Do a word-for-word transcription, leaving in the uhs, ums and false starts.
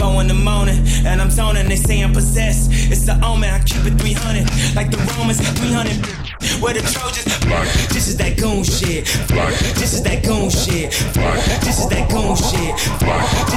four in the morning, and I'm zoning. They say I'm possessed. It's the omen. I keep it three hundred, like the Romans. three hundred. Where the Trojans. This is that goon shit. This is that goon shit. This is that goon shit.